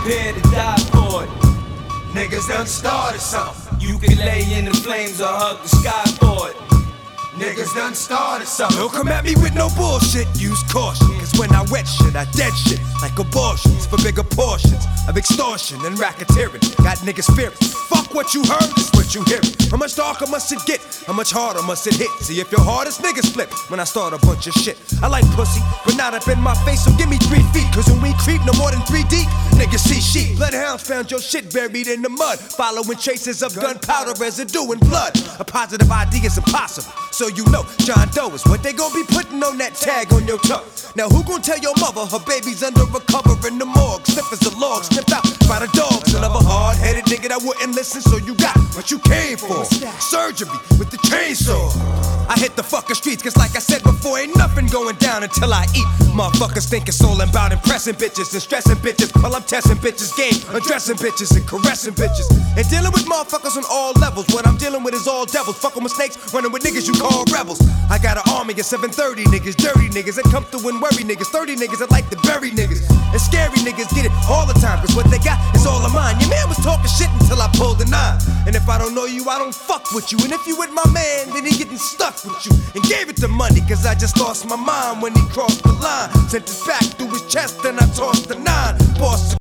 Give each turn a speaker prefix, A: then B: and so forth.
A: prepared to die for it.
B: Niggas done started something.
A: You can lay in the flames or hug the sky for it.
B: Niggas done started something.
C: Don't come at me with no bullshit, use caution. Cause when I wet shit, I dead shit like abortions for bigger portions of extortion and racketeering. Got niggas fearing. Fuck what you heard, is what you hear. How much darker must it get? How much harder must it hit? See if your hardest niggas flip when I start a bunch of shit. I like pussy, but not up in my face, so give me 3 feet. Cause when we creep no more than 3 deep, niggas see sheep. Bloodhounds found your shit buried in the mud, following traces of gunpowder residue and blood. A positive idea is impossible, so you know John Doe is what they gon' be putting on that tag on your toe. Now who gon' tell your mother her baby's under a cover in the morgue? Sniff as a log, sniffed out by the dogs. Another hard-headed nigga that wouldn't listen, so you got what you came for. Surgery with the chainsaw. I hit the fucking streets, cause like I said before, ain't nothing going down until I eat. Motherfuckers think it's all about impressing bitches and stressing bitches, while I'm testing bitches' game, undressing bitches and caressing bitches, and dealing with motherfuckers on all levels. What I'm dealing with is all devils, fucking with snakes, running with niggas you call rebels. I got an army of 730 niggas, dirty niggas that come through and worry niggas, 30 niggas that like to bury niggas, and scary niggas get it all the time, cause what they got is all of mine. Your man was talking shit until I pulled the 9, and if I don't know you, I don't fuck with you, and if you with my man, then he getting stuck with you, and gave it to money, cause I just lost my mind when he crossed the line, sent it back through his chest, and I tossed the 9, boss.